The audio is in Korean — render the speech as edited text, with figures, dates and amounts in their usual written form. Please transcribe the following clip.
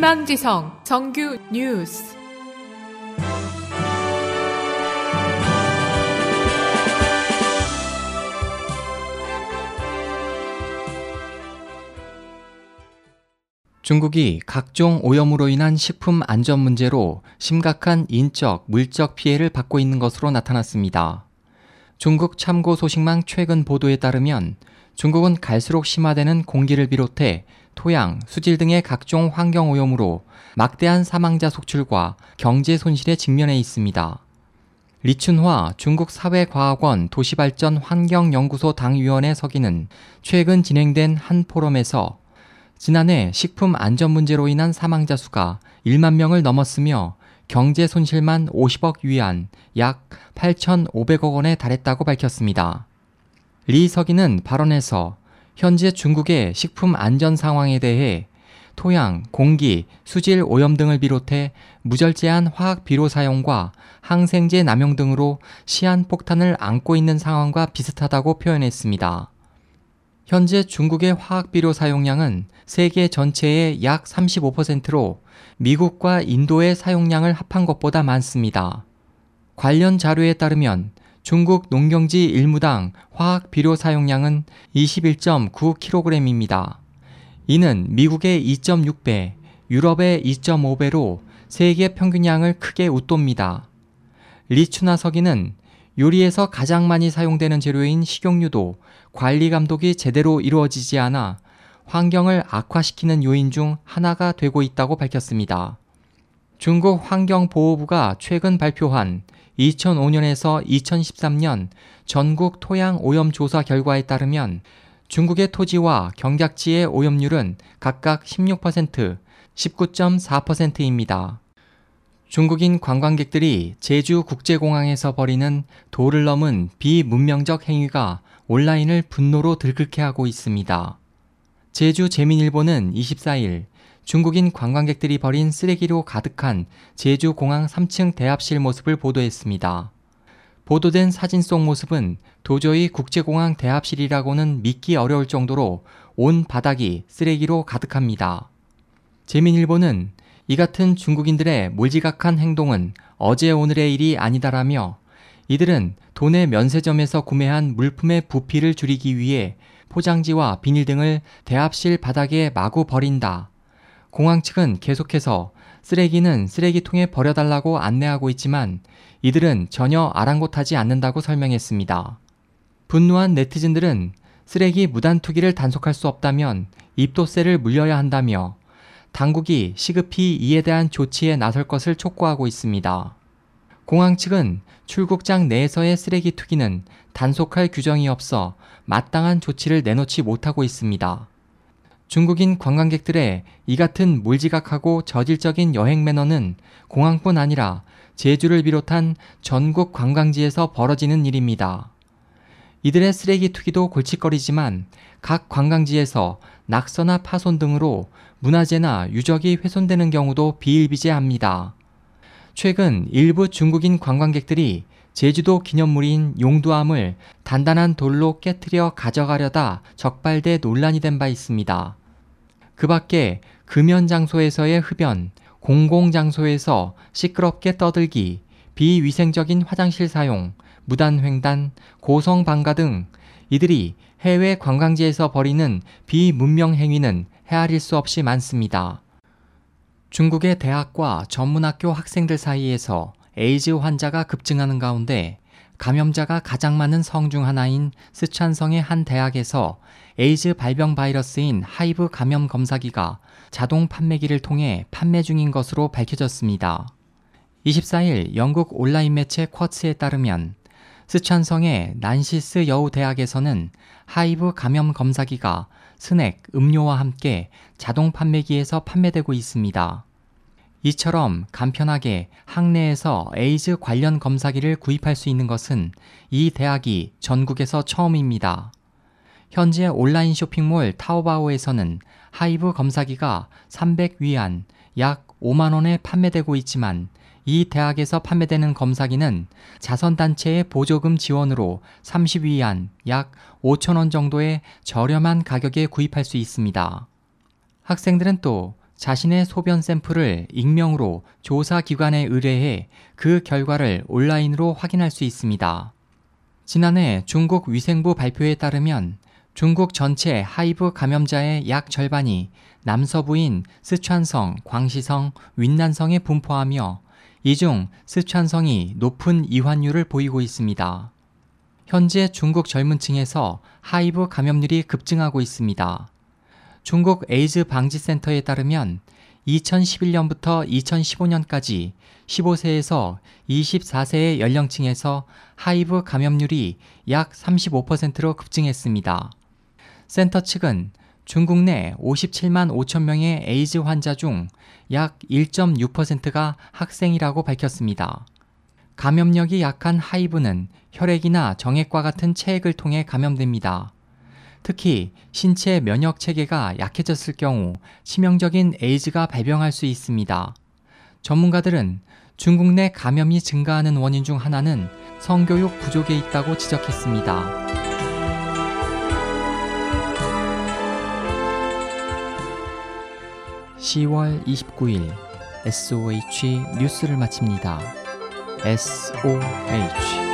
희망지성 정규 뉴스. 중국이 각종 오염으로 인한 식품 안전 문제로 심각한 인적, 물적 피해를 받고 있는 것으로 나타났습니다. 중국 참고 소식망 최근 보도에 따르면 중국은 갈수록 심화되는 공기를 비롯해 토양, 수질 등의 각종 환경 오염으로 막대한 사망자 속출과 경제 손실에 직면해 있습니다. 리춘화 중국 사회과학원 도시발전 환경연구소 당위원회 서기는 최근 진행된 한 포럼에서 지난해 식품 안전 문제로 인한 사망자 수가 1만 명을 넘었으며 경제 손실만 50억 위안, 약 8,500억 원에 달했다고 밝혔습니다. 리 서기는 발언에서 현재 중국의 식품 안전 상황에 대해 토양, 공기, 수질 오염 등을 비롯해 무절제한 화학 비료 사용과 항생제 남용 등으로 시한폭탄을 안고 있는 상황과 비슷하다고 표현했습니다. 현재 중국의 화학 비료 사용량은 세계 전체의 약 35%로 미국과 인도의 사용량을 합한 것보다 많습니다. 관련 자료에 따르면 중국 농경지 1무당 화학 비료 사용량은 21.9kg입니다. 이는 미국의 2.6배, 유럽의 2.5배로 세계 평균량을 크게 웃돕니다. 리춘하 서기는 요리에서 가장 많이 사용되는 재료인 식용유도 관리 감독이 제대로 이루어지지 않아 환경을 악화시키는 요인 중 하나가 되고 있다고 밝혔습니다. 중국 환경보호부가 최근 발표한 2005년에서 2013년 전국 토양 오염 조사 결과에 따르면 중국의 토지와 경작지의 오염률은 각각 16%, 19.4%입니다. 중국인 관광객들이 제주국제공항에서 벌이는 도를 넘은 비문명적 행위가 온라인을 분노로 들끓게 하고 있습니다. 제주제민일보는 24일 중국인 관광객들이 버린 쓰레기로 가득한 제주공항 3층 대합실 모습을 보도했습니다. 보도된 사진 속 모습은 도저히 국제공항 대합실이라고는 믿기 어려울 정도로 온 바닥이 쓰레기로 가득합니다. 제민일보는 이 같은 중국인들의 몰지각한 행동은 어제 오늘의 일이 아니다라며 이들은 도내 면세점에서 구매한 물품의 부피를 줄이기 위해 포장지와 비닐 등을 대합실 바닥에 마구 버린다. 공항 측은 계속해서 쓰레기는 쓰레기통에 버려달라고 안내하고 있지만 이들은 전혀 아랑곳하지 않는다고 설명했습니다. 분노한 네티즌들은 쓰레기 무단 투기를 단속할 수 없다면 입도세를 물려야 한다며 당국이 시급히 이에 대한 조치에 나설 것을 촉구하고 있습니다. 공항 측은 출국장 내에서의 쓰레기 투기는 단속할 규정이 없어 마땅한 조치를 내놓지 못하고 있습니다. 중국인 관광객들의 이 같은 몰지각하고 저질적인 여행 매너는 공항뿐 아니라 제주를 비롯한 전국 관광지에서 벌어지는 일입니다. 이들의 쓰레기 투기도 골칫거리지만 각 관광지에서 낙서나 파손 등으로 문화재나 유적이 훼손되는 경우도 비일비재합니다. 최근 일부 중국인 관광객들이 제주도 기념물인 용두암을 단단한 돌로 깨트려 가져가려다 적발돼 논란이 된 바 있습니다. 그 밖에 금연 장소에서의 흡연, 공공장소에서 시끄럽게 떠들기, 비위생적인 화장실 사용, 무단횡단, 고성방가 등 이들이 해외 관광지에서 벌이는 비문명 행위는 헤아릴 수 없이 많습니다. 중국의 대학과 전문학교 학생들 사이에서 에이즈 환자가 급증하는 가운데 감염자가 가장 많은 성 중 하나인 스촨성의 한 대학에서 에이즈 발병 바이러스인 하이브 감염 검사기가 자동 판매기를 통해 판매 중인 것으로 밝혀졌습니다. 24일 영국 온라인 매체 쿼츠에 따르면 스촨성의 난시스 여우대학에서는 하이브 감염 검사기가 스낵, 음료와 함께 자동 판매기에서 판매되고 있습니다. 이처럼 간편하게 학내에서 에이즈 관련 검사기를 구입할 수 있는 것은 이 대학이 전국에서 처음입니다. 현재 온라인 쇼핑몰 타오바오에서는 하이브 검사기가 300위안, 약 5만 원에 판매되고 있지만 이 대학에서 판매되는 검사기는 자선단체의 보조금 지원으로 30위안, 약 5천 원 정도의 저렴한 가격에 구입할 수 있습니다. 학생들은 또 자신의 소변 샘플을 익명으로 조사기관에 의뢰해 그 결과를 온라인으로 확인할 수 있습니다. 지난해 중국 위생부 발표에 따르면 중국 전체 하이브 감염자의 약 절반이 남서부인 스촨성, 광시성, 윈난성에 분포하며 이 중 스촨성이 높은 이환율을 보이고 있습니다. 현재 중국 젊은 층에서 하이브 감염률이 급증하고 있습니다. 중국 에이즈 방지센터에 따르면 2011년부터 2015년까지 15세에서 24세의 연령층에서 하이브 감염률이 약 35%로 급증했습니다. 센터 측은 중국 내 57만 5천 명의 에이즈 환자 중 약 1.6%가 학생이라고 밝혔습니다. 감염력이 약한 하이브는 혈액이나 정액과 같은 체액을 통해 감염됩니다. 특히 신체 면역 체계가 약해졌을 경우 치명적인 에이즈가 발병할 수 있습니다. 전문가들은 중국 내 감염이 증가하는 원인 중 하나는 성교육 부족에 있다고 지적했습니다. 10월 29일 SOH 뉴스를 마칩니다. SOH